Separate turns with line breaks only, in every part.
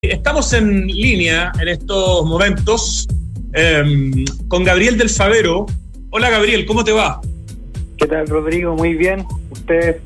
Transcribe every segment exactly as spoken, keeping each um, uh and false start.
Estamos en línea en estos momentos eh, con Gabriel del Favero. Hola Gabriel, ¿cómo te va?
¿Qué tal, Rodrigo? Muy bien. ¿Usted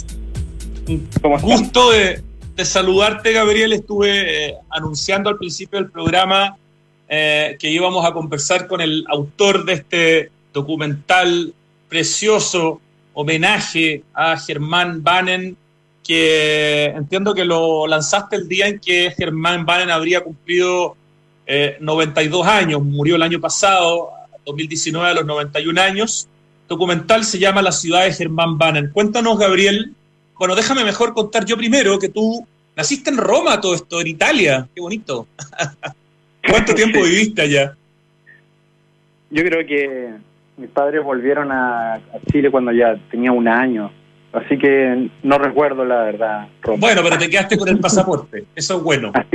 cómo está?
Gusto de, de saludarte, Gabriel. Estuve eh, anunciando al principio del programa eh, que íbamos a conversar con el autor de este documental precioso, homenaje a Germán Bannen, que entiendo que lo lanzaste el día en que Germán Bannen habría cumplido eh, noventa y dos años, murió el año pasado, dos mil diecinueve, a los noventa y un años. El documental se llama La ciudad de Germán Bannen. Cuéntanos, Gabriel. Bueno, déjame mejor contar yo primero que tú naciste en Roma, todo esto, en Italia. Qué bonito. ¿Cuánto tiempo viviste allá?
Yo creo que mis padres volvieron a, a Chile cuando ya tenía un año. Así que no recuerdo la verdad, Roma.
Bueno, pero te quedaste con el pasaporte. Eso es bueno.
Así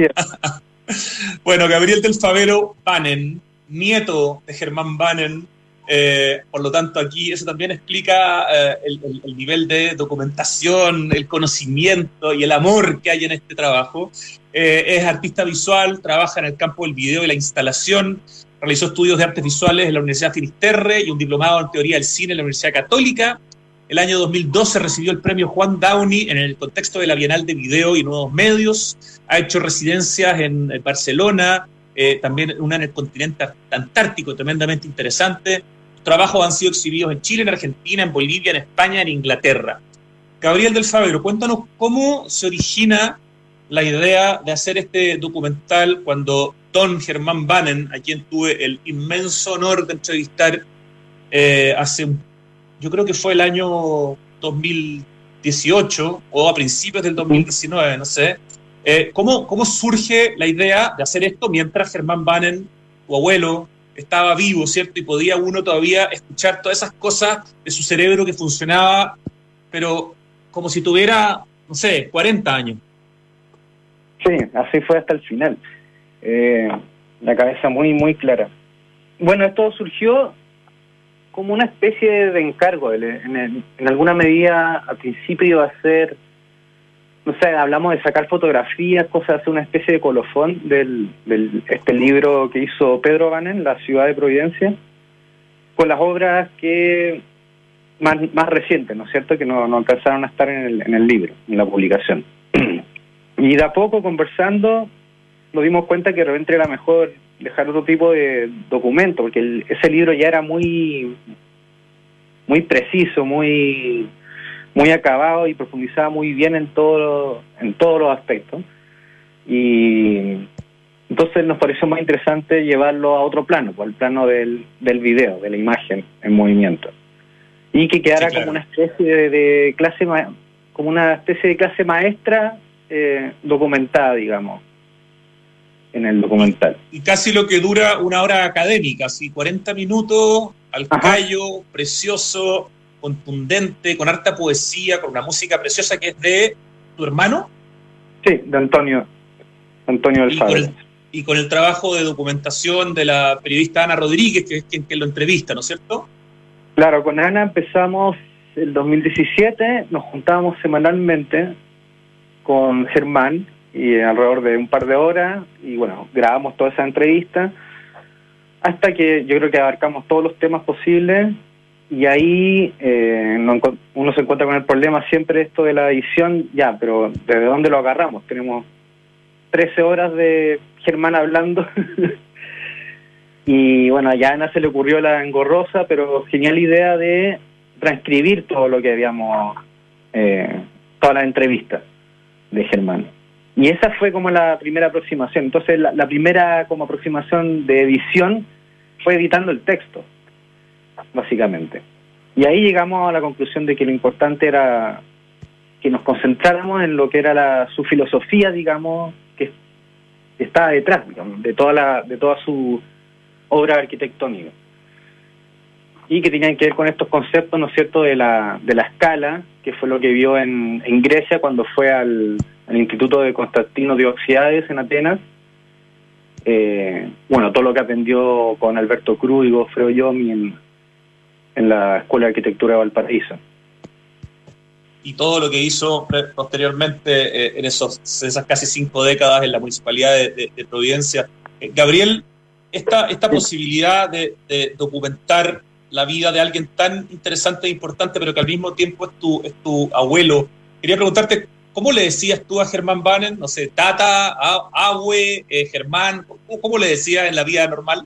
es.
Bueno, Gabriel del Favero Bannen, nieto de Germán Bannen. Eh, por lo tanto, aquí eso también explica eh, el, el, el nivel de documentación, el conocimiento y el amor que hay en este trabajo. Eh, es artista visual, trabaja en el campo del video y la instalación, realizó estudios de artes visuales en la Universidad Finisterre y un diplomado en teoría del cine en la Universidad Católica. El año dos mil doce recibió el premio Juan Downey en el contexto de la Bienal de Video y Nuevos Medios. Ha hecho residencias en Barcelona, eh, también una en el continente antártico, tremendamente interesante. Sus trabajos han sido exhibidos en Chile, en Argentina, en Bolivia, en España, en Inglaterra. Gabriel del Favero, cuéntanos cómo se origina la idea de hacer este documental cuando don Germán Bannen, a quien tuve el inmenso honor de entrevistar eh, hace un yo creo que fue el año dos mil dieciocho o a principios del dos mil diecinueve, no sé. Eh, ¿cómo, ¿Cómo surge la idea de hacer esto mientras Germán Bannen, tu abuelo, estaba vivo, ¿cierto? Y podía uno todavía escuchar todas esas cosas de su cerebro que funcionaba, pero como si tuviera, no sé, cuarenta años.
Sí, así fue hasta el final. Eh, la cabeza muy, muy clara. Bueno, esto surgió como una especie de encargo. En, en, en alguna medida, al principio iba a ser, no sé, hablamos de sacar fotografías, cosas, hacer una especie de colofón del, del este libro que hizo Pedro Bannen, La ciudad de Providencia, con las obras que más, más recientes, ¿no es cierto?, que no, no alcanzaron a estar en el, en el libro, en la publicación. Y de a poco, conversando, nos dimos cuenta que de repente era mejor dejar otro tipo de documento, porque el, ese libro ya era muy muy preciso, muy muy acabado y profundizaba muy bien en todo en todos los aspectos. Y entonces nos pareció más interesante llevarlo a otro plano, al plano del, del video, de la imagen en movimiento, y que quedara sí, claro, como una especie de, de clase ma- como una especie de clase maestra eh, documentada, digamos, en el documental.
Y casi lo que dura una hora académica, así cuarenta minutos al
Ajá.
callo, precioso, contundente, con harta poesía, con una música preciosa que es de tu hermano.
Sí, de Antonio, Antonio del Favero.
Y con el trabajo de documentación de la periodista Ana Rodríguez, que es quien que lo entrevista, ¿no es cierto?
Claro, con Ana empezamos el dos mil diecisiete, nos juntábamos semanalmente con Germán, y alrededor de un par de horas, y bueno, grabamos toda esa entrevista, hasta que yo creo que abarcamos todos los temas posibles, y ahí eh, no, uno se encuentra con el problema siempre esto de la edición, ya, pero ¿desde dónde lo agarramos? Tenemos trece horas de Germán hablando, y bueno, ya a Ana se le ocurrió la engorrosa, pero genial idea de transcribir todo lo que habíamos, eh, toda la entrevista de Germán. Y esa fue como la primera aproximación. Entonces, la, la primera como aproximación de edición fue editando el texto, básicamente. Y ahí llegamos a la conclusión de que lo importante era que nos concentráramos en lo que era la, su filosofía, digamos, que, que estaba detrás, digamos, de toda la, de toda su obra arquitectónica. Y que tenían que ver con estos conceptos, ¿no es cierto?, de la, de la escala, que fue lo que vio en, en Grecia cuando fue al, al Instituto de Constantino Dioxiades en Atenas. Eh, bueno, todo lo que aprendió con Alberto Cruz y Goffredo Yomi en, en la Escuela de Arquitectura de Valparaíso.
y todo lo que hizo posteriormente eh, en esos, esas casi cinco décadas en la Municipalidad de, de, de Providencia. Eh, Gabriel, esta, esta posibilidad de, de documentar la vida de alguien tan interesante e importante, pero que al mismo tiempo es tu, es tu abuelo, quería preguntarte, ¿cómo le decías tú a Germán Banen? No sé, Tata, a, Abue, eh, Germán, ¿cómo, ¿cómo le decías en la vida normal?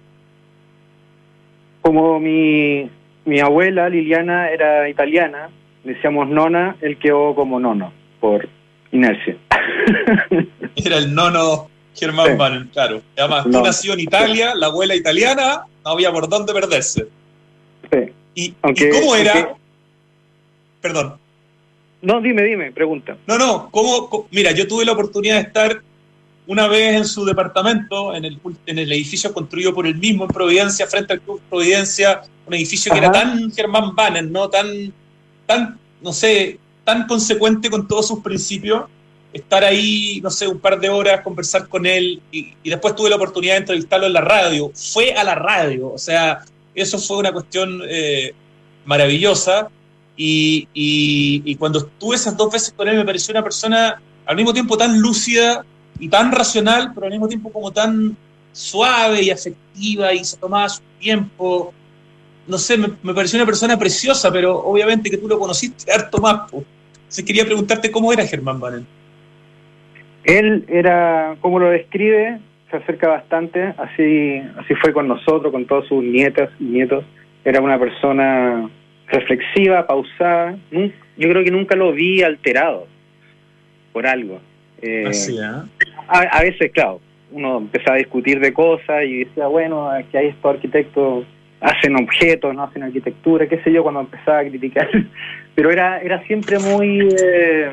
Como mi, mi abuela Liliana era italiana, decíamos nona, él quedó como nono, por inercia.
Era el nono Germán sí. Banen, claro. Además, no. Tú nació en Italia, la abuela italiana, no había por dónde perderse.
Sí.
¿Y, aunque, ¿y cómo era?
Aunque...
Perdón.
No, dime, dime, pregunta.
No, no, ¿cómo, cómo? Mira, yo tuve la oportunidad de estar una vez en su departamento, en el, en el edificio construido por él mismo en Providencia, frente al Club Providencia, un edificio Ajá. que era tan Germán Banen, ¿no? Tan, tan, no sé, tan consecuente con todos sus principios, estar ahí, no sé, un par de horas, conversar con él, y, y después tuve la oportunidad de entrevistarlo en la radio. Fue a la radio, o sea, eso fue una cuestión eh, maravillosa. Y, y, y cuando estuve esas dos veces con él me pareció una persona al mismo tiempo tan lúcida y tan racional, pero al mismo tiempo como tan suave y afectiva y se tomaba su tiempo. No sé, me, me pareció una persona preciosa, pero obviamente que tú lo conociste harto más. Po. Entonces quería preguntarte cómo era Germán Banen.
Él era, como lo describe, se acerca bastante, así, así fue con nosotros, con todas sus nietas y nietos. Era una persona reflexiva, pausada. Yo creo que nunca lo vi alterado por algo. Eh,
Así, ¿eh?
a, a veces, claro, uno empezaba a discutir de cosas y decía, bueno, que hay estos arquitectos hacen objetos, no hacen arquitectura, qué sé yo, cuando empezaba a criticar. Pero era, era siempre muy eh,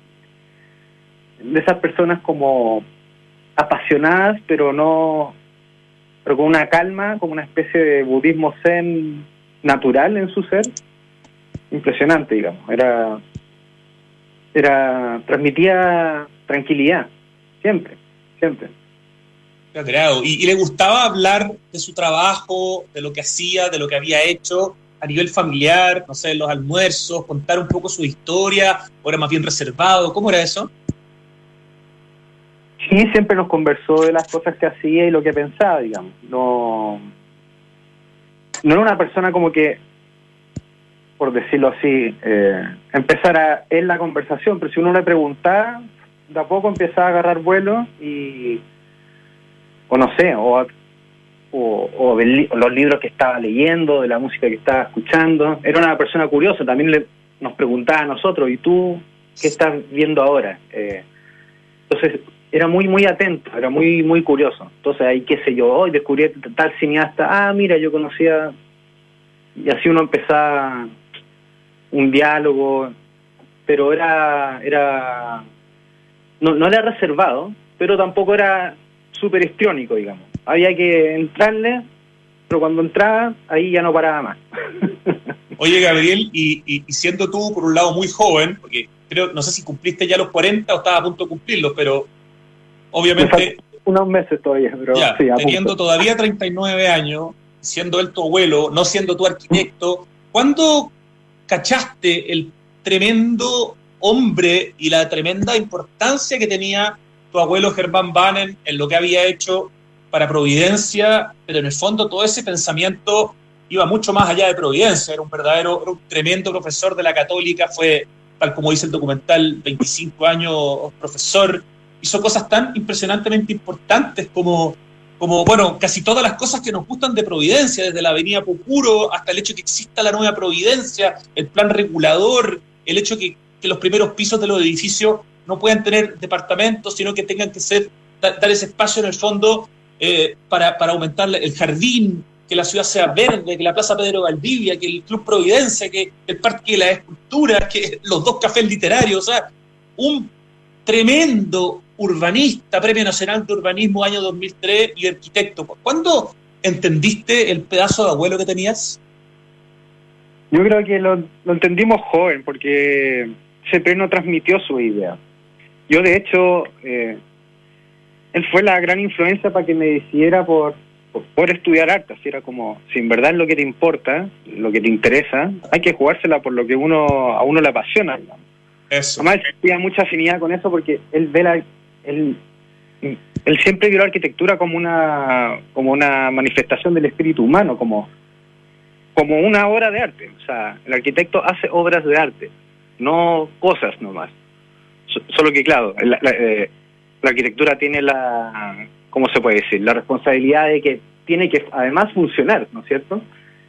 de esas personas como apasionadas, pero no, pero con una calma, como una especie de budismo zen natural en su ser. Impresionante, digamos. Era, era, transmitía tranquilidad, siempre, siempre.
Claro, y, y le gustaba hablar de su trabajo, de lo que hacía, de lo que había hecho a nivel familiar, no sé, los almuerzos, contar un poco su historia, o era más bien reservado, ¿cómo era eso?
Sí, siempre nos conversó de las cosas que hacía y lo que pensaba, digamos. No, no era una persona como que, por decirlo así, eh, empezara en la conversación, pero si uno le preguntaba, de a poco empezaba a agarrar vuelo y, o no sé, o, o, o de, los libros que estaba leyendo, de la música que estaba escuchando. Era una persona curiosa, también le, nos preguntaba a nosotros, ¿y tú qué estás viendo ahora? Eh, entonces, era muy, muy atento, era muy, muy curioso. Entonces, ahí, qué sé yo, hoy descubrí tal cineasta, ah, mira, yo conocía, y así uno empezaba un diálogo, pero era, era, no, no era reservado, pero tampoco era súper histriónico, digamos. Había que entrarle, pero cuando entraba, ahí ya no paraba más.
Oye, Gabriel, y, y, y siendo tú, por un lado, muy joven, porque creo, no sé si cumpliste ya los cuarenta o estabas a punto de cumplirlos, pero obviamente...
Unos meses todavía, pero
ya,
sí, a
teniendo
punto.
todavía treinta y nueve años, siendo él tu abuelo, no siendo tu arquitecto, ¿cuándo cachaste el tremendo hombre y la tremenda importancia que tenía tu abuelo Germán Banen en lo que había hecho para Providencia? Pero en el fondo todo ese pensamiento iba mucho más allá de Providencia, era un verdadero, era un tremendo profesor de la Católica, fue, tal como dice el documental, veinticinco años profesor, hizo cosas tan impresionantemente importantes como, como, bueno, casi todas las cosas que nos gustan de Providencia, desde la avenida Pupuro hasta el hecho de que exista la nueva Providencia, el plan regulador, el hecho de que, que los primeros pisos de los edificios no puedan tener departamentos, sino que tengan que ser, dar, dar ese espacio en el fondo eh, para, para aumentar el jardín, que la ciudad sea verde, que la Plaza Pedro Valdivia, que el Club Providencia, que el Parque de las Esculturas, que los dos cafés literarios, o sea, un tremendo urbanista, Premio Nacional de Urbanismo año dos mil tres y arquitecto. ¿Cuándo entendiste el pedazo de abuelo que tenías?
Yo creo que lo, lo entendimos joven, porque siempre nos transmitió su idea. Yo, de hecho, eh, él fue la gran influencia para que me decidiera por, por, por estudiar arte. Así era como, si en verdad es lo que te importa, lo que te interesa, hay que jugársela por lo que uno a uno le apasiona, digamos.
Eso.
Además, tenía mucha afinidad con eso porque él ve la... Él, él siempre vio la arquitectura como una como una manifestación del espíritu humano, como, como una obra de arte. O sea, el arquitecto hace obras de arte, no cosas nomás. So, solo que, claro, la, la, eh, la arquitectura tiene la... ¿Cómo se puede decir? La responsabilidad de que tiene que, además, funcionar, ¿no es cierto?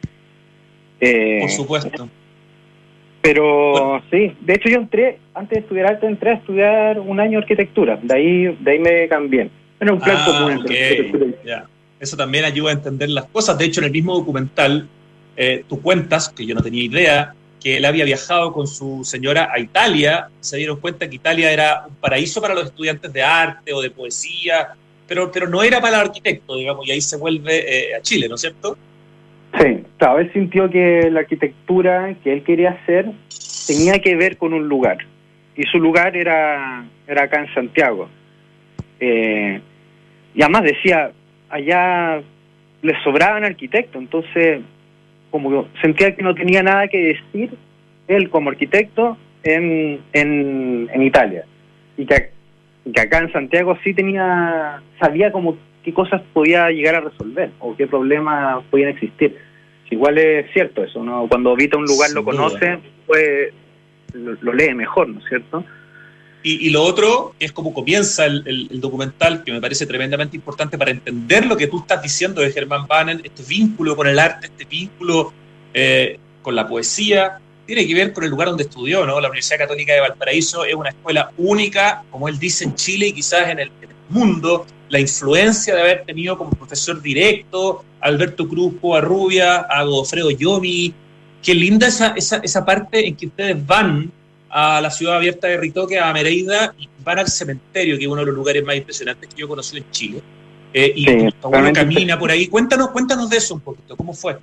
Eh,
Por supuesto.
Pero
Bueno.
sí, de hecho yo entré, antes de estudiar arte, entré a estudiar un año arquitectura, de ahí de ahí me cambié. Era un plan
Ah,
común
ok.
entre arquitectura y...
Ya. Eso también ayuda a entender las cosas. De hecho, en el mismo documental, eh, tú cuentas, que yo no tenía idea, que él había viajado con su señora a Italia, se dieron cuenta que Italia era un paraíso para los estudiantes de arte o de poesía, pero, pero no era para el arquitecto, digamos, y ahí se vuelve eh, a Chile, ¿no es cierto?
Sí, claro, él sintió que la arquitectura que él quería hacer tenía que ver con un lugar, y su lugar era, era acá en Santiago. Eh, y además decía, allá le sobraban arquitectos, entonces como sentía que no tenía nada que decir él como arquitecto en, en, en Italia, y que, que acá en Santiago sí tenía, sabía como qué cosas podía llegar a resolver o qué problemas podían existir. Igual es cierto eso, ¿no? Cuando habita un lugar, lo conoce, pues lo, lo lee mejor, ¿no es cierto?
Y, y lo otro es cómo comienza el, el, el documental, que me parece tremendamente importante para entender lo que tú estás diciendo de Hermann Bannen, este vínculo con el arte, este vínculo eh, con la poesía, tiene que ver con el lugar donde estudió, ¿no? La Universidad Católica de Valparaíso es una escuela única, como él dice, en Chile y quizás en el, en el mundo. La influencia de haber tenido como profesor directo a Alberto Cruz Covarrubia, a Godofredo Yomi. Qué linda esa, esa, esa parte en que ustedes van a la ciudad abierta de Ritoque, a Mereida, y van al cementerio, que es uno de los lugares más impresionantes que yo he conocido en Chile. Eh, y
sí,
tu abuelo camina por ahí. Cuéntanos, cuéntanos de eso un poquito, ¿cómo fue?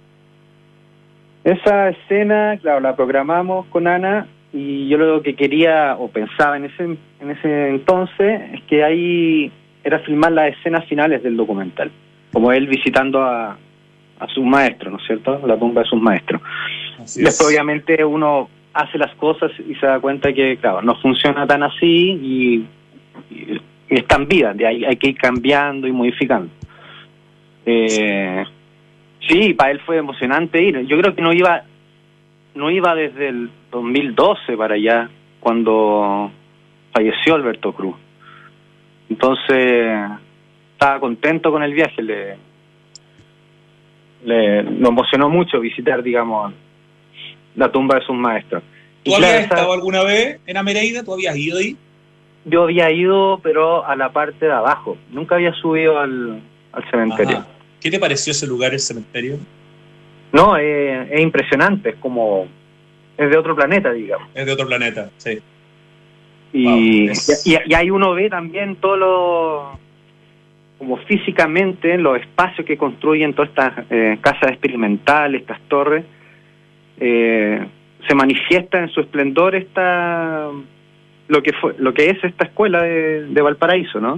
Esa escena, claro, la programamos con Ana, y yo lo que quería o pensaba en ese en ese entonces es que ahí era filmar las escenas finales del documental, como él visitando a, a sus maestros, ¿no es cierto? La tumba de sus maestros.
Así
Después,
es.
obviamente, uno hace las cosas y se da cuenta que, claro, no funciona tan así y, y, y están vivas, de ahí hay que ir cambiando y modificando. Eh, sí, para él fue emocionante ir. Yo creo que no iba no iba desde el dos mil doce para allá, cuando falleció Alberto Cruz. Entonces, estaba contento con el viaje, le, le lo emocionó mucho visitar, digamos, la tumba de sus maestros.
¿Tú
Y
habías
claro,
estado
esa,
alguna vez en Amereida? ¿Tú habías ido ahí?
yo había ido, pero a la parte de abajo. Nunca había subido al, al cementerio.
Ajá. ¿Qué te pareció ese lugar, el cementerio?
No, eh, es impresionante, es como... es de otro planeta, digamos.
Es de otro planeta, sí.
Y,
Wow, es...
y, y ahí uno ve también todo lo... como físicamente, los espacios que construyen todas estas eh, casas experimentales, estas torres, eh, se manifiesta en su esplendor esta lo que fue lo que es esta escuela de, de Valparaíso, ¿no?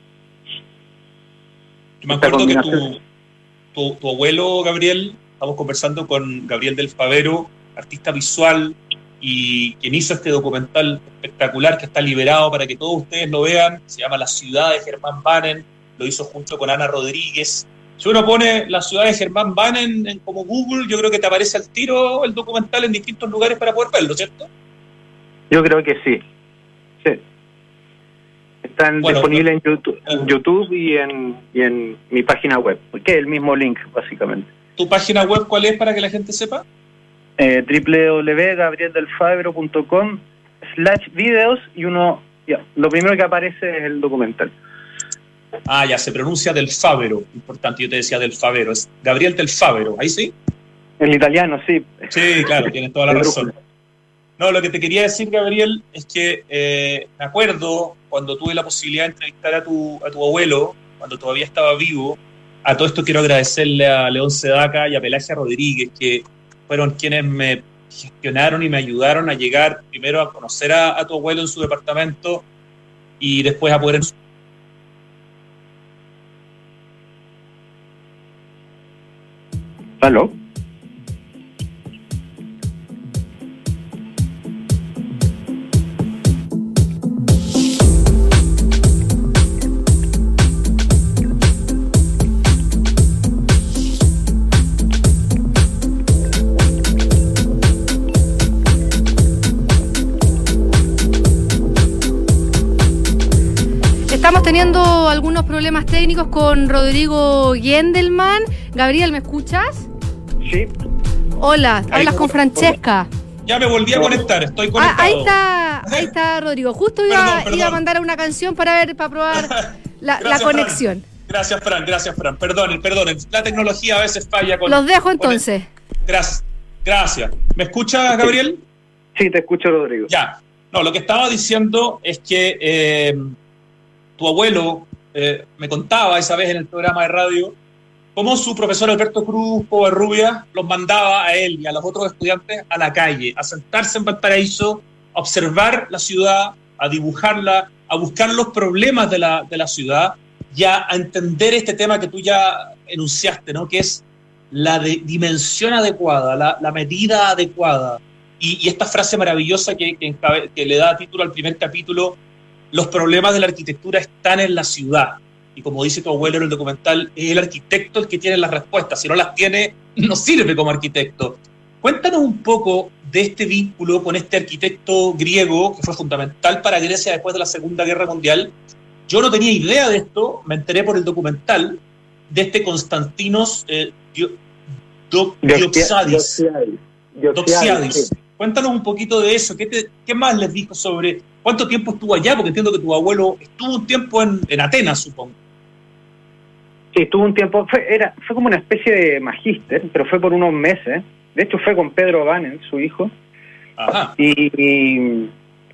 Yo me acuerdo que tu, tu, tu abuelo, Gabriel, estamos conversando con Gabriel del Favero, artista visual, y quien hizo este documental espectacular que está liberado para que todos ustedes lo vean, se llama La ciudad de Hermann Bannen, lo hizo junto con Ana Rodríguez. Si uno pone La ciudad de Hermann Bannen en, como Google, yo creo que te aparece al tiro el documental en distintos lugares para poder verlo, ¿cierto?
Yo creo que sí. Sí. Están
Bueno,
disponibles
bueno,
en YouTube, en YouTube y, en, y en mi página web, que es el mismo link, básicamente.
¿Tu página web cuál es para que la gente sepa?
Eh, doble u doble u doble u punto gabriel del favero punto com slash videos y uno, ya, lo primero que aparece es el documental.
Ah, ya, se pronuncia del Favero, importante, yo te decía del Favero, es Gabriel del Favero, ¿ahí sí?
En italiano, sí.
Sí, claro, tienes toda la razón. No, lo que te quería decir, Gabriel, es que eh, me acuerdo cuando tuve la posibilidad de entrevistar a tu, a tu abuelo, cuando todavía estaba vivo. A todo esto quiero agradecerle a León Sedaca y a Pelagia Rodríguez, que fueron quienes me gestionaron y me ayudaron a llegar primero a conocer a, a tu abuelo en su departamento y después a poder...
¿Aló?
unos problemas técnicos con Rodrigo Gendelman. Gabriel, ¿me escuchas?
Sí.
Hola, hablas con Francesca.
Ya me volví a conectar, estoy conectado.
Ah, ahí está, ahí está Rodrigo. Justo iba,
perdón, perdón.
iba a mandar una canción para ver, para probar la, la conexión.
Fran. Gracias, Fran, gracias, Fran. Perdonen, perdonen. La tecnología a veces falla con...
Los dejo entonces.
El... Gracias, gracias. ¿Me escuchas, Gabriel?
Sí, te escucho, Rodrigo.
Ya. No, lo que estaba diciendo es que eh, tu abuelo eh, me contaba esa vez en el programa de radio cómo su profesor Alberto Cruz Covarrubias los mandaba a él y a los otros estudiantes a la calle, a sentarse en Valparaíso, a observar la ciudad, a dibujarla, a buscar los problemas de la, de la ciudad y a, a entender este tema que tú ya enunciaste, ¿no? Que es la de, dimensión adecuada, la, la medida adecuada. Y, y esta frase maravillosa que, que, encabe, que le da título al primer capítulo, los problemas de la arquitectura están en la ciudad. Y como dice tu abuelo en el documental, es el arquitecto el que tiene las respuestas. Si no las tiene, no sirve como arquitecto. Cuéntanos un poco de este vínculo con este arquitecto griego que fue fundamental para Grecia después de la Segunda Guerra Mundial. Yo no tenía idea de esto, me enteré por el documental de este Constantinos eh, Dio, Do, Doxiadis. Doxiadis. Cuéntanos un poquito de eso. ¿Qué, te, ¿Qué más les dijo sobre cuánto tiempo estuvo allá? Porque entiendo que tu abuelo estuvo un tiempo en, en Atenas, supongo.
Sí, estuvo un tiempo. Fue, era, fue como una especie de magíster, pero fue por unos meses. De hecho, fue con Pedro Banen, su hijo.
Ajá.
Y, y,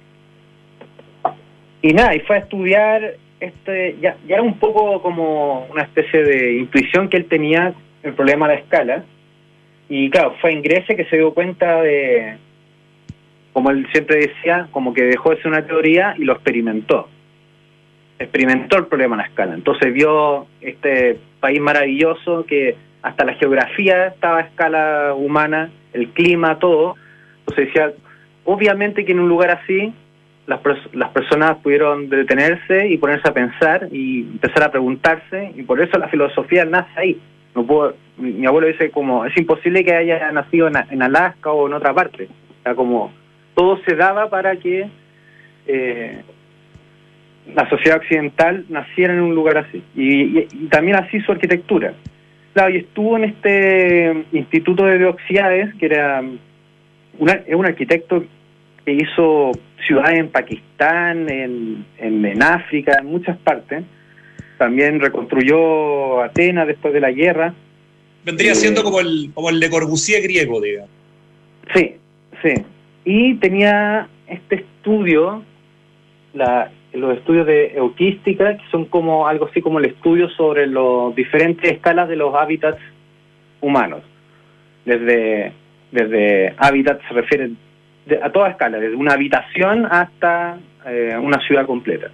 y nada, y fue a estudiar. este ya, ya era un poco como una especie de intuición que él tenía, el problema de la escala. Y claro, fue en Grecia que se dio cuenta de, como él siempre decía, como que dejó de ser una teoría y lo experimentó. Experimentó el problema de la escala. Entonces vio este país maravilloso que hasta la geografía estaba a escala humana, el clima, todo. Entonces decía, obviamente que en un lugar así las, las personas pudieron detenerse y ponerse a pensar y empezar a preguntarse, y por eso la filosofía nace ahí. No puedo, mi, mi abuelo dice como, es imposible que haya nacido en, en Alaska o en otra parte. O sea, como todo se daba para que eh, la sociedad occidental naciera en un lugar así. Y, y, y también así su arquitectura. Claro, y estuvo en este Instituto de Doxiadis, que era una, es un arquitecto que hizo ciudades en Pakistán, en, en, en África, en muchas partes. También reconstruyó Atenas después de la guerra.
Vendría eh, siendo como el, como el Le Corbusier griego, digamos.
Sí, sí. Y tenía este estudio, la, los estudios de euquística, que son como algo así como el estudio sobre las diferentes escalas de los hábitats humanos. Desde, desde hábitats se refiere de, a toda escala, desde una habitación hasta eh, una ciudad completa.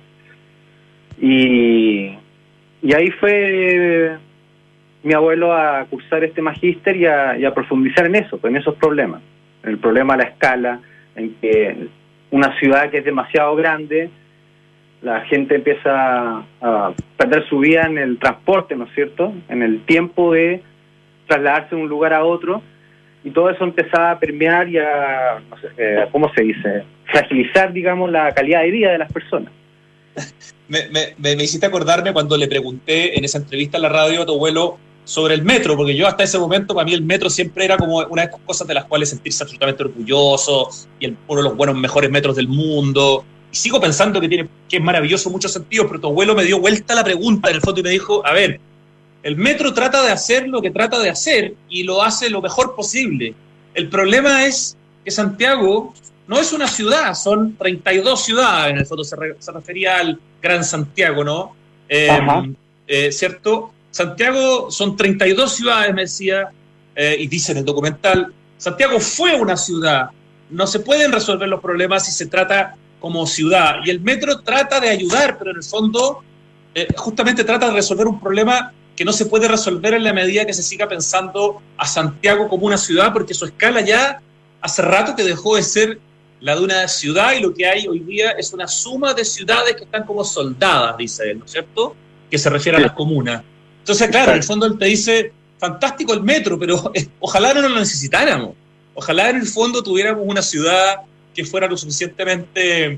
Y, y ahí fue mi abuelo a cursar este magíster y a, y a profundizar en eso, en esos problemas. En el problema de la escala, en que una ciudad que es demasiado grande, la gente empieza a perder su vida en el transporte, ¿no es cierto? En el tiempo de trasladarse de un lugar a otro, y todo eso empezaba a permear y a, no sé, eh, ¿cómo se dice? Fragilizar, digamos, la calidad de vida de las personas.
Me, me, me hiciste acordarme cuando le pregunté en esa entrevista a la radio a tu abuelo sobre el metro, porque yo hasta ese momento, para mí el metro siempre era como una de estas cosas de las cuales sentirse absolutamente orgulloso, y el, uno de los buenos, mejores metros del mundo, y sigo pensando que, tiene, que es maravilloso en muchos sentidos, pero tu abuelo me dio vuelta a la pregunta en el fondo y me dijo, a ver, el metro trata de hacer lo que trata de hacer y lo hace lo mejor posible. El problema es que Santiago no es una ciudad, son treinta y dos ciudades, en el fondo se, re, se refería al Gran Santiago, ¿no? Eh, eh, ¿Cierto? Santiago son treinta y dos ciudades, me decía, eh, y dice en el documental, Santiago fue una ciudad, no se pueden resolver los problemas si se trata como ciudad, y el metro trata de ayudar, pero en el fondo eh, justamente trata de resolver un problema que no se puede resolver en la medida que se siga pensando a Santiago como una ciudad, porque su escala ya hace rato que dejó de ser la de una ciudad, y lo que hay hoy día es una suma de ciudades que están como soldadas, dice él, ¿no es cierto? Que se refiere a las comunas. Entonces, claro, en el fondo él te dice, fantástico el metro, pero eh, ojalá no lo necesitáramos. Ojalá en el fondo tuviéramos una ciudad que fuera lo suficientemente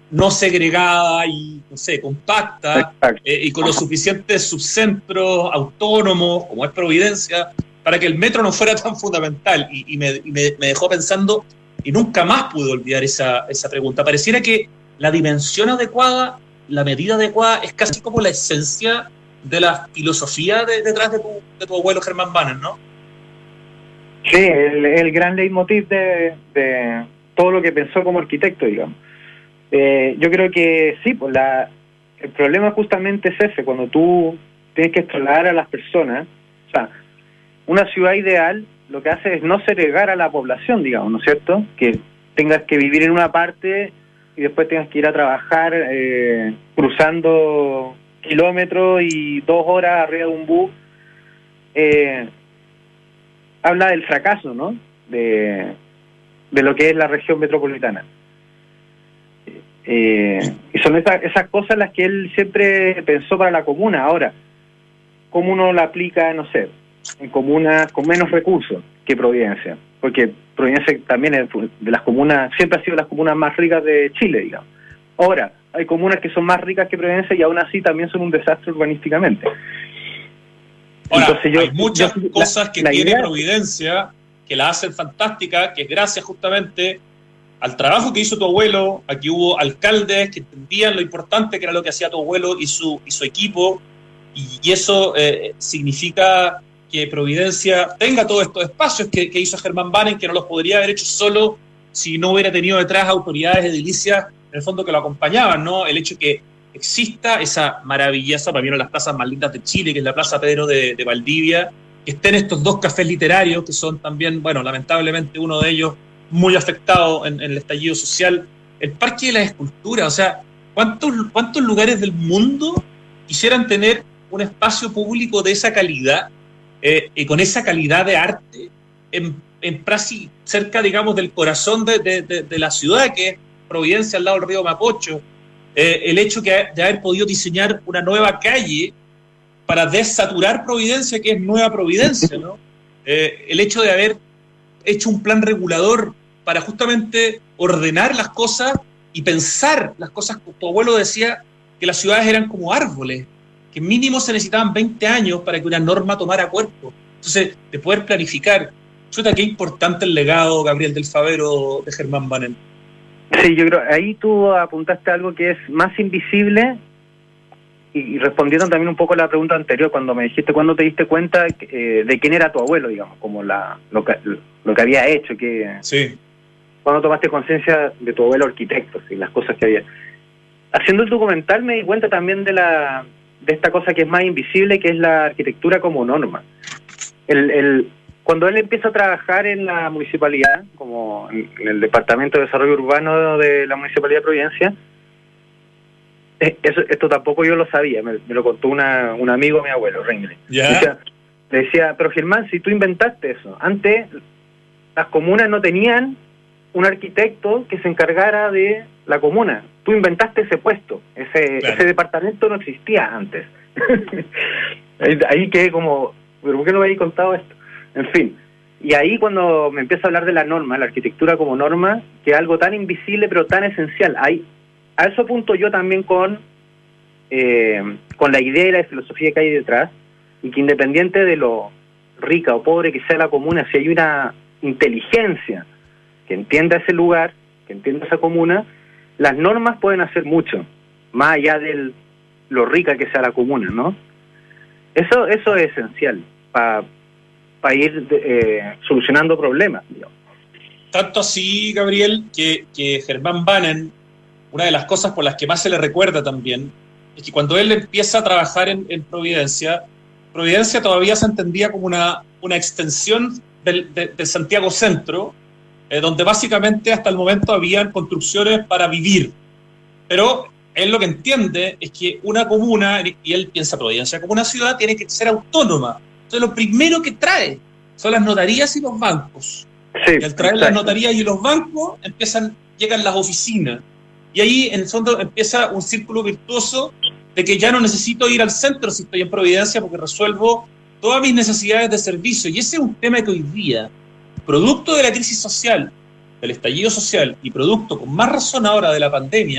no segregada y, no sé, compacta, eh, y con los suficientes subcentros autónomos, como es Providencia, para que el metro no fuera tan fundamental. Y, y, me, y me, me dejó pensando, y nunca más pude olvidar esa, esa pregunta. Pareciera que la dimensión adecuada, la medida adecuada, es casi como la esencia de la filosofía de, detrás de tu, de tu abuelo Germán Banen, ¿no?
Sí, el, el gran leitmotiv de, de todo lo que pensó como arquitecto, digamos. Eh, yo creo que sí, pues la, el problema justamente es ese, cuando tú tienes que trasladar a las personas. O sea, una ciudad ideal lo que hace es no segregar a la población, digamos, ¿no es cierto? Que tengas que vivir en una parte y después tengas que ir a trabajar eh, cruzando kilómetros y dos horas arriba de un bus. Eh, habla del fracaso, ¿no? De, de lo que es la región metropolitana. Eh, y son esas, esas cosas las que él siempre pensó para la comuna. Ahora, ¿cómo uno la aplica, no sé, en comunas con menos recursos que Providencia? Porque Providencia también es de las comunas, siempre ha sido de las comunas más ricas de Chile, digamos. Ahora, hay comunas que son más ricas que Providencia y aún así también son un desastre urbanísticamente.
Ahora, Entonces yo, hay muchas yo, cosas la, que la tiene idea... Providencia que la hacen fantástica, que es gracias justamente al trabajo que hizo tu abuelo. Aquí hubo alcaldes que entendían lo importante que era lo que hacía tu abuelo y su, y su equipo, y, y eso eh, significa que Providencia tenga todos estos espacios que, que hizo Germán Banen, que no los podría haber hecho solo si no hubiera tenido detrás autoridades edilicias, en el fondo, que lo acompañaban, ¿no? El hecho que exista esa maravillosa, para mí una de las plazas más lindas de Chile, que es la Plaza Pedro de, de Valdivia, que estén estos dos cafés literarios, que son también, bueno, lamentablemente uno de ellos muy afectado en, en el estallido social, el Parque de la Escultura. O sea, ¿cuántos, cuántos lugares del mundo quisieran tener un espacio público de esa calidad, eh, y con esa calidad de arte, en, en Prasi, cerca, digamos, del corazón de, de, de, de la ciudad, que es Providencia, al lado del río Mapocho? Eh, el hecho que, de haber podido diseñar una nueva calle para desaturar Providencia, que es Nueva Providencia, ¿no? Eh, el hecho de haber hecho un plan regulador para justamente ordenar las cosas y pensar las cosas. Tu abuelo decía que las ciudades eran como árboles, que mínimo se necesitaban veinte años para que una norma tomara cuerpo. Entonces, de poder planificar. Chuta, qué importante el legado, Gabriel del Favero, de Germán Banen.
Sí, yo creo, ahí tú apuntaste algo que es más invisible, y, y respondiendo también un poco a la pregunta anterior, cuando me dijiste, ¿cuándo te diste cuenta eh, de quién era tu abuelo, digamos, como la lo que, lo que había hecho? Que,
sí.
¿Cuándo tomaste conciencia de tu abuelo arquitecto y las cosas que había? Haciendo el documental me di cuenta también de la de esta cosa que es más invisible, que es la arquitectura como norma. El... el Cuando él empieza a trabajar en la municipalidad, como en el Departamento de Desarrollo Urbano de la Municipalidad de Providencia, eso, esto tampoco yo lo sabía, me, me lo contó una, un amigo, mi abuelo, Rengle.
¿Ya?
Decía, decía, pero Germán, si tú inventaste eso, antes las comunas no tenían un arquitecto que se encargara de la comuna, tú inventaste ese puesto, ese, claro. ese departamento no existía antes. ahí, ahí quedé como, ¿pero por qué no me habéis contado esto? En fin, y ahí cuando me empieza a hablar de la norma, la arquitectura como norma, que es algo tan invisible pero tan esencial, ahí, a eso apunto yo también con, eh, con la idea y la filosofía que hay detrás, y que independiente de lo rica o pobre que sea la comuna, si hay una inteligencia que entienda ese lugar, que entienda esa comuna, las normas pueden hacer mucho, más allá de lo rica que sea la comuna, ¿no? Eso, eso es esencial para para ir eh, solucionando problemas, digamos.
Tanto así, Gabriel, que, que Germán Banen, una de las cosas por las que más se le recuerda también, es que cuando él empieza a trabajar en, en Providencia, Providencia todavía se entendía como una, una extensión del, de, de Santiago Centro, eh, donde básicamente hasta el momento habían construcciones para vivir. Pero él lo que entiende es que una comuna, y él piensa Providencia como una ciudad, tiene que ser autónoma. Entonces lo primero que trae son las notarías y los bancos.
Sí,
y al traer exacto. las notarías y los bancos, empiezan, llegan las oficinas. Y ahí en el fondo empieza un círculo virtuoso de que ya no necesito ir al centro si estoy en Providencia, porque resuelvo todas mis necesidades de servicio. Y ese es un tema que hoy día, producto de la crisis social, del estallido social, y producto con más razón ahora de la pandemia,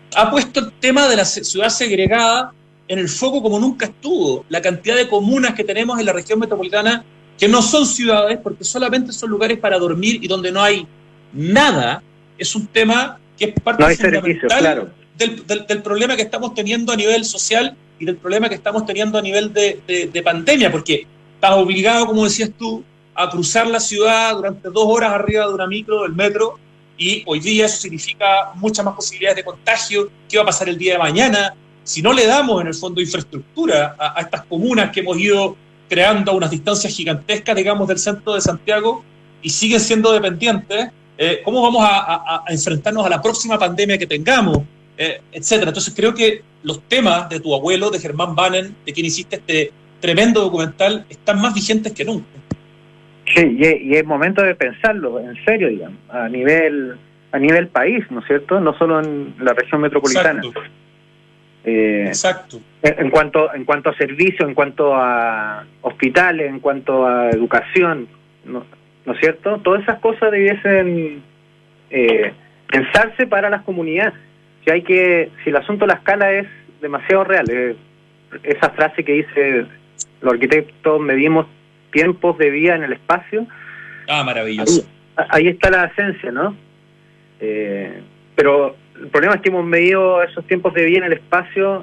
ha puesto el tema de la ciudad segregada en el foco como nunca estuvo. La cantidad de comunas que tenemos en la región metropolitana que no son ciudades porque solamente son lugares para dormir y donde no hay nada, es un tema que es parte
no hay
fundamental
servicio, claro.
del, del, del problema que estamos teniendo a nivel social y del problema que estamos teniendo a nivel de, de, de pandemia, porque estás obligado, como decías tú, a cruzar la ciudad durante dos horas arriba de una micro, del metro, y hoy día eso significa muchas más posibilidades de contagio. ¿Qué va a pasar el día de mañana? Si no le damos, en el fondo, infraestructura a, a estas comunas que hemos ido creando a unas distancias gigantescas, digamos, del centro de Santiago, y siguen siendo dependientes, eh, ¿cómo vamos a, a, a enfrentarnos a la próxima pandemia que tengamos? Eh, etcétera. Entonces creo que los temas de tu abuelo, de Germán Bannen, de quien hiciste este tremendo documental, están más vigentes que nunca.
Sí, y es, y es momento de pensarlo, en serio, digamos, a nivel a nivel país, ¿no es cierto? No solo en la región metropolitana.
Exacto.
Eh,
Exacto.
En, en cuanto en cuanto a servicios, en cuanto a hospitales, en cuanto a educación, ¿no, ¿no es cierto? Todas esas cosas debiesen eh, pensarse para las comunidades. Si hay que, si el asunto de la escala es demasiado real, eh, esa frase que dice los arquitectos medimos tiempos de vida en el espacio.
Ah, maravilloso.
Ahí, ahí está la esencia, ¿no? Eh, pero el problema es que hemos medido esos tiempos de vida en el espacio,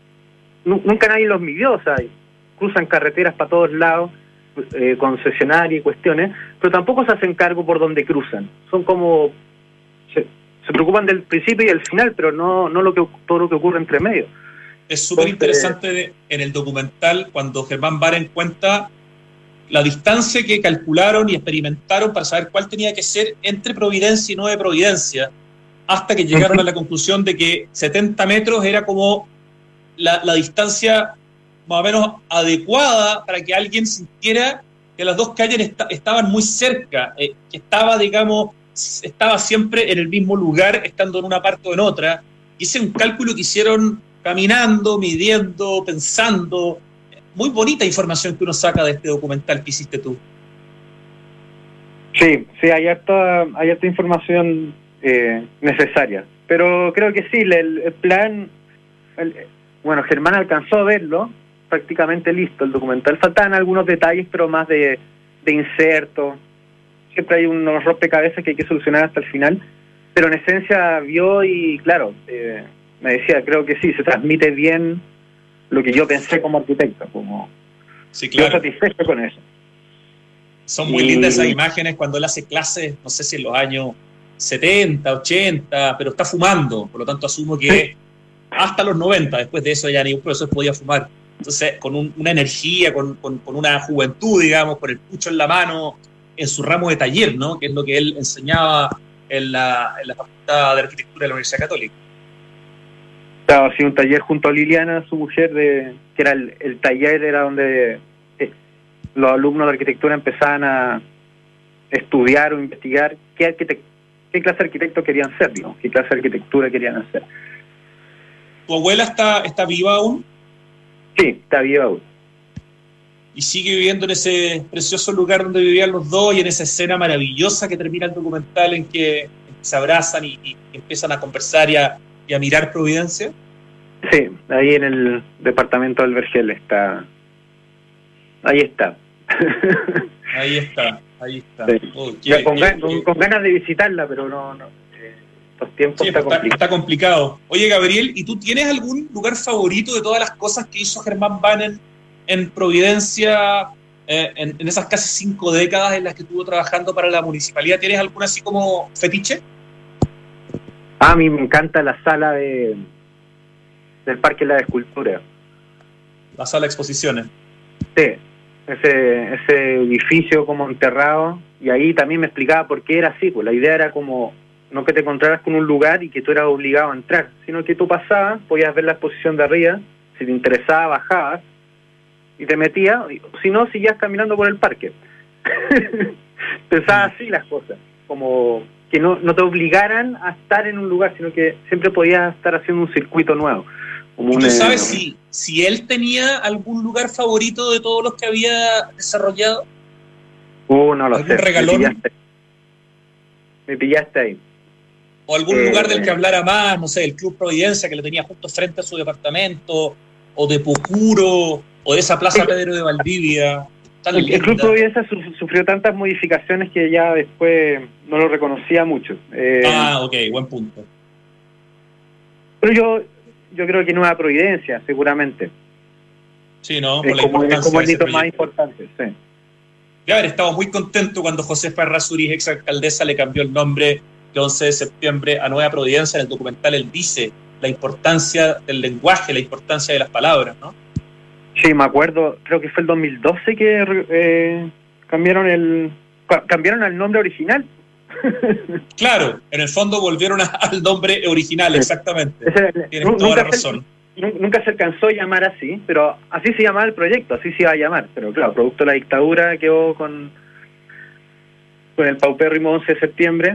nunca nadie los midió, o sea, cruzan carreteras para todos lados, eh, concesionarias y cuestiones, pero tampoco se hacen cargo por donde cruzan. Son como... Se, se preocupan del principio y del final, pero no, no lo que todo lo que ocurre entre medio.
Es súper interesante en el documental cuando Germán Bannen cuenta la distancia que calcularon y experimentaron para saber cuál tenía que ser entre Providencia y Nueva Providencia, hasta que llegaron a la conclusión de que setenta metros era como la, la distancia más o menos adecuada para que alguien sintiera que las dos calles est- estaban muy cerca, eh, que estaba, digamos, estaba siempre en el mismo lugar, estando en una parte o en otra. Y ese es un cálculo que hicieron caminando, midiendo, pensando. Muy bonita información que uno saca de este documental que hiciste tú.
Sí, sí, hay harta, hay harta información eh, necesaria. Pero creo que sí, el, el plan... El, bueno, Germán alcanzó a verlo, prácticamente listo el documental. Faltaban algunos detalles, pero más de, de inserto. Siempre hay unos rompecabezas que hay que solucionar hasta el final. Pero en esencia vio y, claro, eh, me decía, creo que sí, se transmite bien lo que yo pensé como arquitecto, como
sí, claro.
Yo satisfecho con eso.
Son muy y... lindas esas imágenes cuando él hace clases, no sé si en los años setenta, ochenta, pero está fumando, por lo tanto asumo que sí. Hasta los noventa, después de eso ya ningún profesor podía fumar. Entonces, con un, una energía, con, con, con una juventud, digamos, con el pucho en la mano, en su ramo de taller, ¿no? Que es lo que él enseñaba en la, en la Facultad de Arquitectura de la Universidad Católica.
Estaba haciendo un taller junto a Liliana, su mujer, de que era el, el taller era donde eh, los alumnos de arquitectura empezaban a estudiar o investigar qué, arquitect- qué clase de arquitecto querían ser, digamos, qué clase de arquitectura querían hacer.
¿Tu abuela está, está viva aún?
Sí, está viva aún.
Y sigue viviendo en ese precioso lugar donde vivían los dos y en esa escena maravillosa que termina el documental en que, en que se abrazan y, y empiezan a conversar y a, y a mirar Providencia.
Sí, ahí en el departamento del Vergel está. Ahí está.
Ahí está, ahí está.
Sí.
Oh, qué,
con,
qué,
gan-
qué...
con, con ganas de visitarla, pero no, no. Eh, estos tiempos
sí,
está,
está,
complicado.
está complicado. Oye, Gabriel, ¿y tú tienes algún lugar favorito de todas las cosas que hizo Germán Bannen en Providencia, eh, en, en esas casi cinco décadas en las que estuvo trabajando para la municipalidad? ¿Tienes alguna así como fetiche?
A mí me encanta la sala de del Parque de la Escultura.
La sala de exposiciones.
Sí, ese, ese edificio como enterrado, y ahí también me explicaba por qué era así, pues la idea era como no que te encontraras con un lugar y que tú eras obligado a entrar, sino que tú pasabas, podías ver la exposición de arriba, si te interesaba bajabas y te metías, o si no, seguías caminando por el parque. Pensaba así las cosas, como que no, no te obligaran a estar en un lugar, sino que siempre podías estar haciendo un circuito nuevo. Como
¿Y
un,
tú sabes
eh,
si, si él tenía algún lugar favorito de todos los que había desarrollado?
Uh, no lo
¿Algún
sé.
regalón?
Me pillaste, me pillaste ahí.
o algún
eh,
lugar del que hablara más, no sé, el Club Providencia que le tenía justo frente a su departamento, o de Pucuro, o de esa Plaza Pedro de Valdivia.
El, el Club Providencia su, sufrió tantas modificaciones que ya después no lo reconocía mucho. Eh,
ah, ok, buen punto.
Pero yo yo creo que Nueva Providencia, seguramente.
Sí, ¿no? Por
es
la
como,
importancia
es como el
de ese
hito más importante, sí.
Yo haber estado muy contento cuando Josefa Errázuriz, ex alcaldesa, le cambió el nombre el once de septiembre a Nueva Providencia. En el documental él dice la importancia del lenguaje, la importancia de las palabras, ¿no?
Sí, me acuerdo, creo que fue el dos mil doce que eh, cambiaron el cambiaron al nombre original.
Claro, en el fondo volvieron a, al nombre original, exactamente.
Ese,
Tienes toda
nunca
la razón.
Se, nunca se alcanzó a llamar así, pero así se llamaba el proyecto, así se iba a llamar. Pero claro, producto de la dictadura quedó con, con el paupérrimo once de septiembre.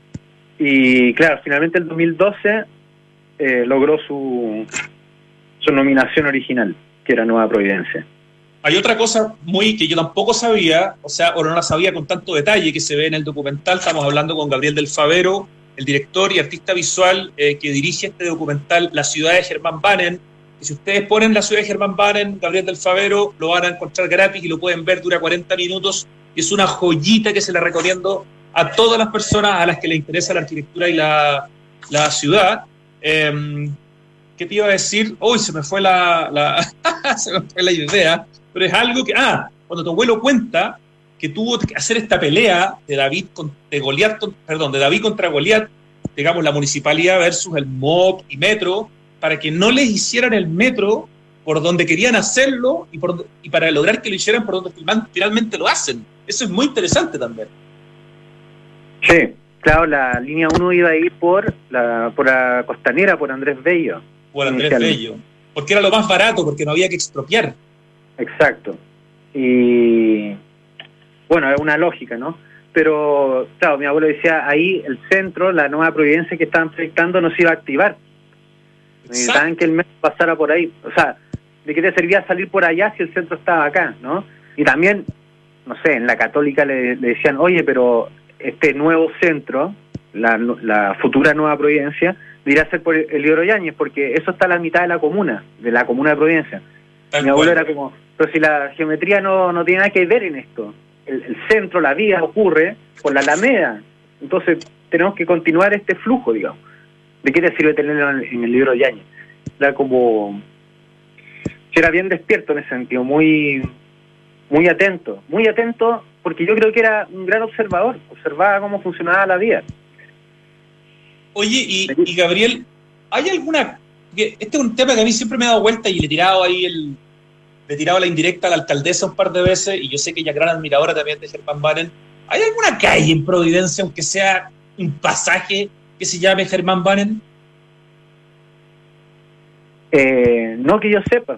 Y claro, finalmente el dos mil doce eh, logró su, su nominación original, que era Nueva Providencia.
Hay otra cosa muy que yo tampoco sabía, o sea, o no la sabía con tanto detalle, que se ve en el documental. Estamos hablando con Gabriel del Favero, el director y artista visual eh, que dirige este documental, La ciudad de Germán Banen. Y si ustedes ponen La ciudad de Germán Banen, Gabriel del Favero, lo van a encontrar gratis y lo pueden ver, dura cuarenta minutos. Y es una joyita que se la recomiendo a todas las personas a las que les interesa la arquitectura y la, la ciudad. Eh, ¿Qué te iba a decir? Uy, se me fue la, la se me fue la idea. Pero es algo que, ah, cuando tu abuelo cuenta que tuvo que hacer esta pelea de David con, de Goliat, perdón, de David contra Goliat, digamos, la municipalidad versus el M O B y Metro, para que no les hicieran el metro por donde querían hacerlo y, por, y para lograr que lo hicieran por donde finalmente lo hacen. Eso es muy interesante también.
Sí, claro, la línea uno iba a ir por la, por la Costanera, por Andrés Bello.
Por Andrés Bello. Porque era lo más barato, porque no había que expropiar.
Exacto. Y bueno, es una lógica, ¿no? Pero, claro, mi abuelo decía, ahí el centro, la Nueva Providencia que estaban proyectando no se iba a activar. Necesitaban que el metro pasara por ahí. O sea, ¿de qué te servía salir por allá si el centro estaba acá, no? Y también, no sé, en la Católica le, le decían, oye, pero este nuevo centro, la, la futura Nueva Providencia, debería ser por el Libro Yáñez, porque eso está a la mitad de la comuna, de la comuna de Providencia. Mi abuelo era como, pero si la geometría no, no tiene nada que ver en esto, el, el centro, la vía ocurre por la Alameda, entonces tenemos que continuar este flujo, digamos. ¿De qué te sirve tenerlo en, en el Libro Yáñez? Era como, era bien despierto en ese sentido, muy, muy atento, muy atento, porque yo creo que era un gran observador, observaba cómo funcionaba la vía.
Oye, y, y Gabriel, ¿hay alguna...? Este es un tema que a mí siempre me ha dado vuelta y le he tirado ahí el... Le he tirado la indirecta a la alcaldesa un par de veces, y yo sé que ella es gran admiradora también de Germán Banen. ¿Hay alguna calle en Providencia, aunque sea un pasaje, que se llame Germán Banen?
Eh, no que yo sepa.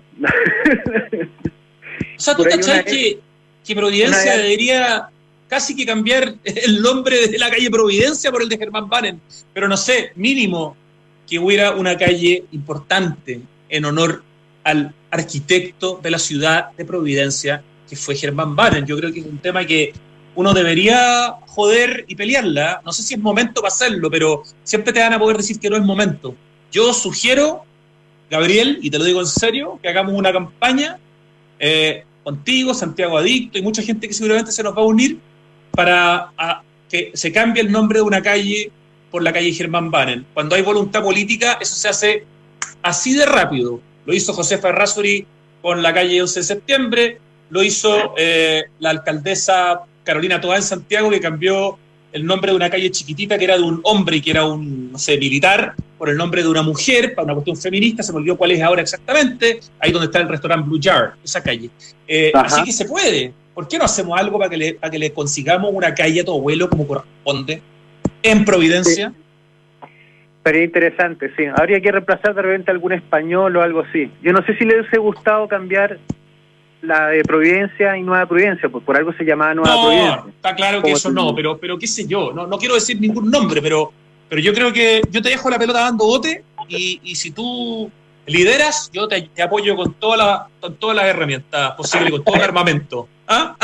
O sea, ¿tú cachai que, que Providencia una... debería casi que cambiar el nombre de la calle Providencia por el de Germán Banen? Pero no sé, mínimo que hubiera una calle importante en honor al arquitecto de la ciudad de Providencia, que fue Germán Banen. Yo creo que es un tema que uno debería joder y pelearla. No sé si es momento para hacerlo, pero siempre te van a poder decir que no es momento. Yo sugiero, Gabriel, y te lo digo en serio, que hagamos una campaña eh, contigo, Santiago Adicto y mucha gente que seguramente se nos va a unir para a, que se cambie el nombre de una calle por la calle Germán Banen. Cuando hay voluntad política, eso se hace así de rápido. Lo hizo Josefa Errázuriz con la calle once de septiembre, lo hizo eh, la alcaldesa Carolina Toá en Santiago, que cambió el nombre de una calle chiquitita que era de un hombre y que era un, no sé, militar, por el nombre de una mujer, para una cuestión feminista. Se me olvidó cuál es ahora exactamente, ahí donde está el restaurante Blue Jar, esa calle. Eh, así que se puede. ¿Por qué no hacemos algo para que le, para que le consigamos una calle a tu abuelo como corresponde en Providencia?
Sí. Sería interesante, sí. Habría que reemplazar de repente algún español o algo así. Yo no sé si le hubiese gustado cambiar la de Providencia y Nueva Providencia, pues por algo se llamaba Nueva
no,
Providencia.
No, está claro que eso no, pero, pero qué sé yo, no, no quiero decir ningún nombre, pero, pero yo creo que yo te dejo la pelota dando bote y, y si tú lideras, yo te, te apoyo con, toda la, con todas las herramientas posibles, con todo el armamento. ¿Ah?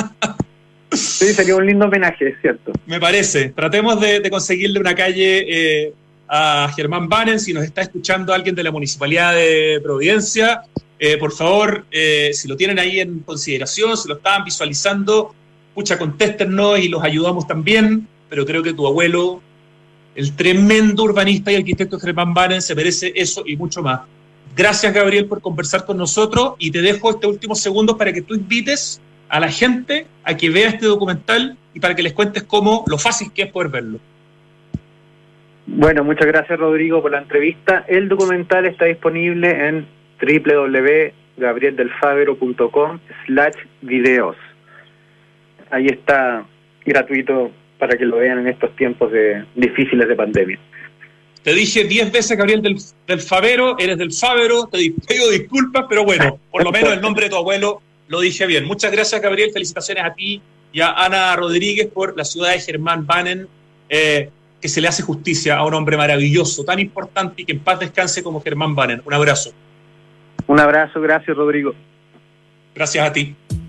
Sí, sería un lindo homenaje, es cierto.
Me parece. Tratemos de, de conseguirle una calle... Eh, a Germán Banen. Si nos está escuchando alguien de la Municipalidad de Providencia, eh, por favor, eh, si lo tienen ahí en consideración, si lo estaban visualizando, pucha, contéstennos y los ayudamos también, pero creo que tu abuelo, el tremendo urbanista y arquitecto Germán Banen, se merece eso y mucho más. Gracias, Gabriel, por conversar con nosotros, y te dejo este último segundo para que tú invites a la gente a que vea este documental y para que les cuentes cómo, lo fácil que es poder verlo.
Bueno, muchas gracias, Rodrigo, por la entrevista. El documental está disponible en doble u doble u doble u punto gabriel del favero punto com slash videos. Ahí está gratuito para que lo vean en estos tiempos de, difíciles de pandemia.
Te dije diez veces, Gabriel del, del Favero, eres del Favero, te pido disculpas, pero bueno, por lo menos el nombre de tu abuelo lo dije bien. Muchas gracias, Gabriel, felicitaciones a ti y a Ana Rodríguez por la ciudad de Germán Banen, eh, que se le hace justicia a un hombre maravilloso, tan importante, y que en paz descanse como Germán Banen. Un abrazo.
Un abrazo, gracias, Rodrigo.
Gracias a ti.